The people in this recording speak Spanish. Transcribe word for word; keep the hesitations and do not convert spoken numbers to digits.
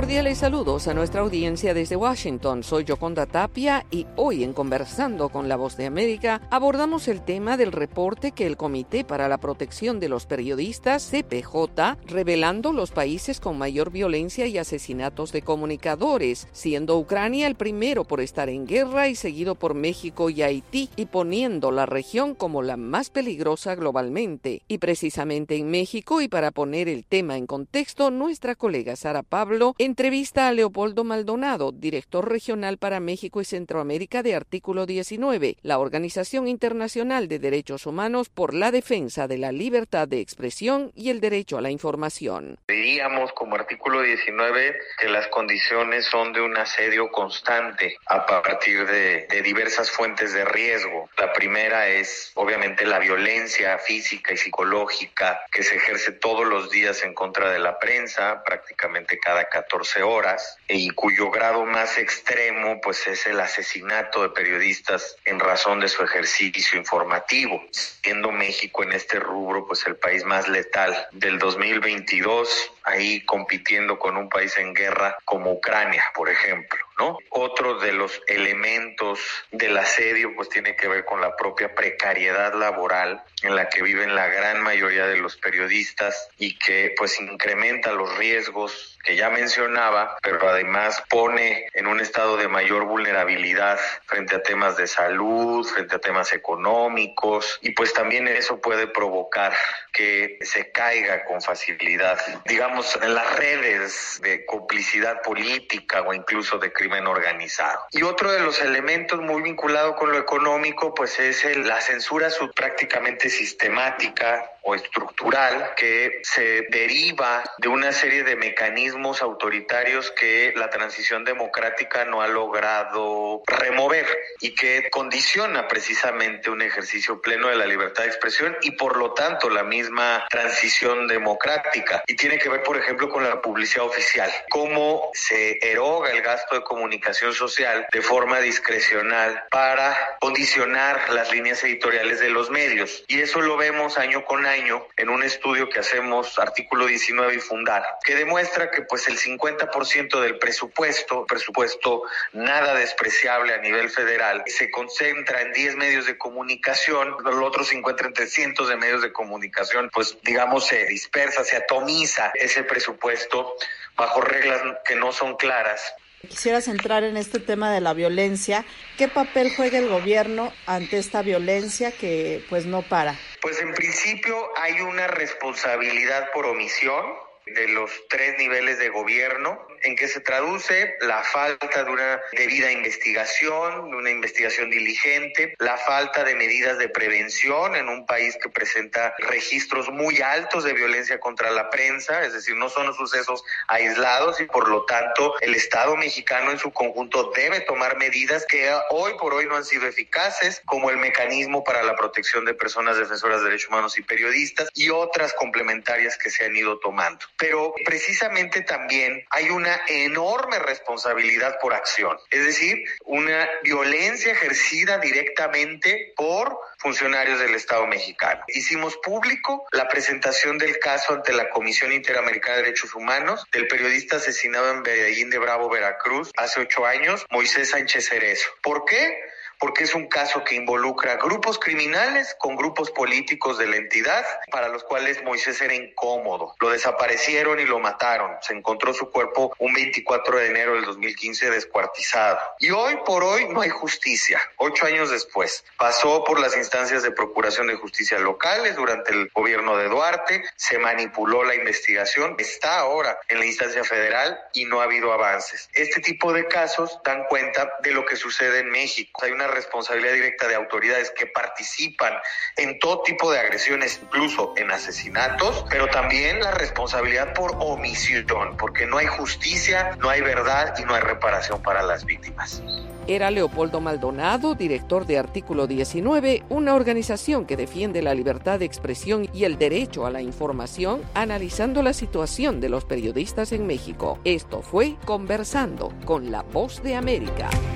Cordiales saludos a nuestra audiencia desde Washington. Soy Yoconda Tapia y hoy en Conversando con la Voz de América abordamos el tema del reporte que el Comité para la Protección de los Periodistas, C P J, revelando los países con mayor violencia y asesinatos de comunicadores, siendo Ucrania el primero por estar en guerra y seguido por México y Haití, y poniendo la región como la más peligrosa globalmente. Y precisamente en México, y para poner el tema en contexto, nuestra colega Sara Pablo entrevista a Leopoldo Maldonado, director regional para México y Centroamérica de Artículo diecinueve, la Organización Internacional de Derechos Humanos por la Defensa de la Libertad de Expresión y el Derecho a la Información. Diríamos como Artículo diecinueve que las condiciones son de un asedio constante a partir de, de diversas fuentes de riesgo. La primera es obviamente la violencia física y psicológica que se ejerce todos los días en contra de la prensa, prácticamente cada catorce horas, y cuyo grado más extremo pues es el asesinato de periodistas en razón de su ejercicio informativo, siendo México en este rubro pues el país más letal del dos mil veintidós, ahí compitiendo con un país en guerra como Ucrania, por ejemplo, ¿no? Otro de los elementos del asedio pues tiene que ver con la propia precariedad laboral en la que viven la gran mayoría de los periodistas y que pues incrementa los riesgos que ya mencionaba, pero además pone en un estado de mayor vulnerabilidad frente a temas de salud, frente a temas económicos, y pues también eso puede provocar que se caiga con facilidad, digamos, en las redes de complicidad política o incluso de crimen organizado. Y otro de los elementos muy vinculado con lo económico, pues es el, la censura sub, prácticamente sistemática o estructural que se deriva de una serie de mecanismos autoritarios que la transición democrática no ha logrado remover y que condiciona precisamente un ejercicio pleno de la libertad de expresión y por lo tanto la misma transición democrática. Y tiene que ver, por ejemplo, con la publicidad oficial, cómo se eroga el gasto de comunicación social de forma discrecional para condicionar las líneas editoriales de los medios. Y eso lo vemos año con año en un estudio que hacemos, Artículo diecinueve y Fundar, que demuestra que pues el cincuenta por ciento del presupuesto, presupuesto nada despreciable a nivel federal, se concentra en diez medios de comunicación, los otros se encuentran entre cientos de medios de comunicación, pues digamos se dispersa, se atomiza ese presupuesto bajo reglas que no son claras. Quisiera centrar en este tema de la violencia. ¿Qué papel juega el gobierno ante esta violencia que pues no para? Pues en principio hay una responsabilidad por omisión de los tres niveles de gobierno, en que se traduce la falta de una debida investigación, de una investigación diligente, la falta de medidas de prevención en un país que presenta registros muy altos de violencia contra la prensa, es decir, no son sucesos aislados y por lo tanto el Estado mexicano en su conjunto debe tomar medidas que hoy por hoy no han sido eficaces, como el mecanismo para la protección de personas defensoras de derechos humanos y periodistas y otras complementarias que se han ido tomando. Pero precisamente también hay una enorme responsabilidad por acción, es decir, una violencia ejercida directamente por funcionarios del Estado mexicano. Hicimos público la presentación del caso ante la Comisión Interamericana de Derechos Humanos del periodista asesinado en Medellín de Bravo, Veracruz, hace ocho años, Moisés Sánchez Cerezo. ¿Por qué? Porque es un caso que involucra grupos criminales con grupos políticos de la entidad para los cuales Moisés era incómodo. Lo desaparecieron y lo mataron. Se encontró su cuerpo un veinticuatro de enero del dos mil quince descuartizado. Y hoy por hoy no hay justicia. Ocho años después. Pasó por las instancias de procuración de justicia locales durante el gobierno de Duarte. Se manipuló la investigación. Está ahora en la instancia federal y no ha habido avances. Este tipo de casos dan cuenta de lo que sucede en México. Hay una responsabilidad directa de autoridades que participan en todo tipo de agresiones, incluso en asesinatos, pero también la responsabilidad por omisión, porque no hay justicia, no hay verdad y no hay reparación para las víctimas. Era Leopoldo Maldonado, director de Artículo diecinueve, una organización que defiende la libertad de expresión y el derecho a la información, analizando la situación de los periodistas en México. Esto fue Conversando con la Voz de América.